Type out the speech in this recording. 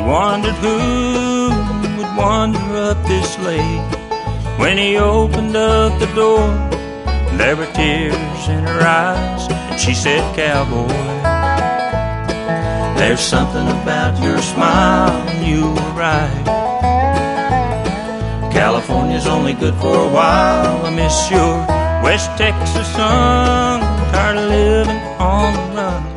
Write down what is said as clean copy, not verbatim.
wondered who would wander up this lane. When he opened up the door, there were tears in her eyes, and she said, "Cowboy, there's something about your smile, and you were right. California's only good for a while. I miss your West Texas sun, tired of living on the run."